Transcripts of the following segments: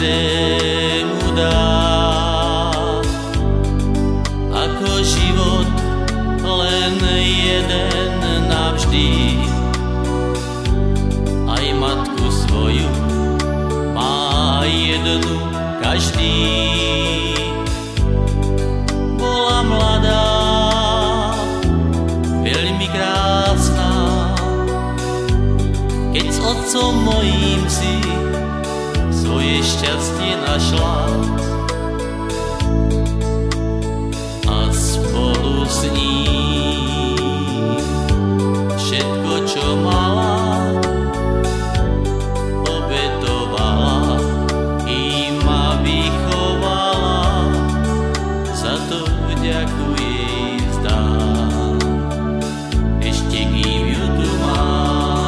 každému dá. Ako život len jeden navždy, aj matku svoju má jednu každý. Bola mladá, veľmi krásna, keď s otcom mojím si svoje šťastie našla. A spolu s ním všetko, čo mala, obetovala i ma vychovala. Za to vďaku jej vzdám, ešte kým ju tu mám.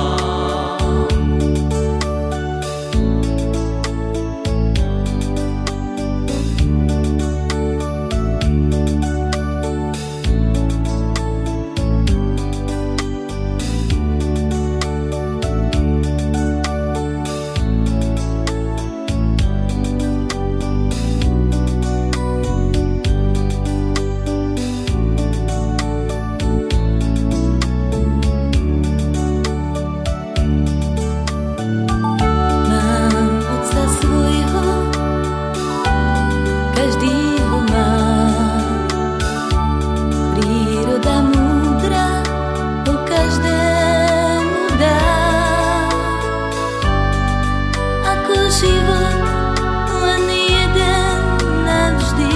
Život len jeden navždy,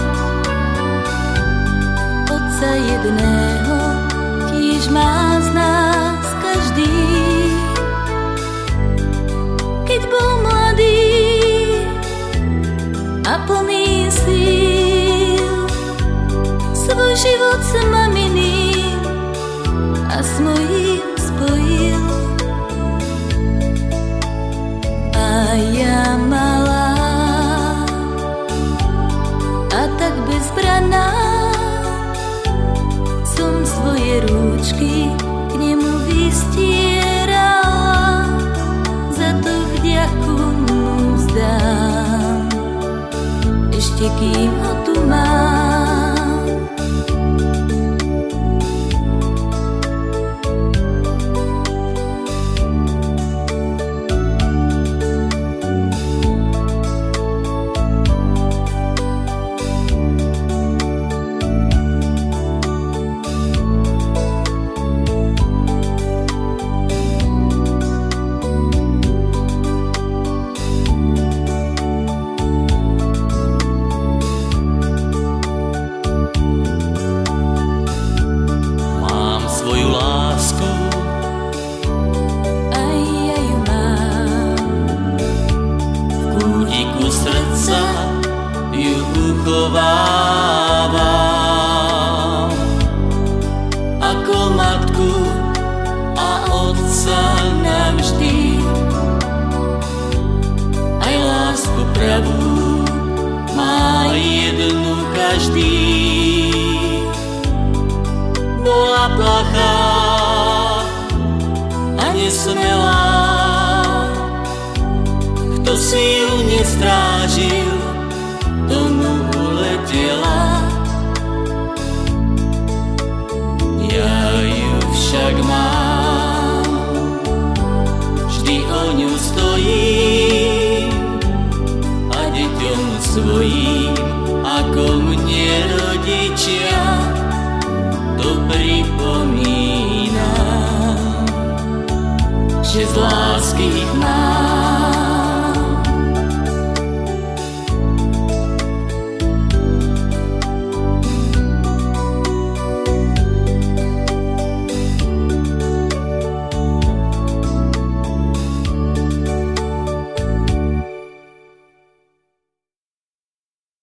otca jedného tiež má z nás každý. Keď bol mladý a plný síl, svoj život s maminým a s mojím spojil. A ja malá a tak bezbranná som svoje rúčky k nemu vystierala. Za to vďaku mu vzdám, ešte kým ho tu mám. Srdca ju uchovávam ako matku a otca navždy. Aj lásku pravú má jednu každý. Bola plachá a nesmelá, kto si ju nestrážil, tomu uletela. Ja ju však mám, vždy o ňu stojím a deťom svojím, ako mne rodičia, to pripomínam, že z lásky ich mám.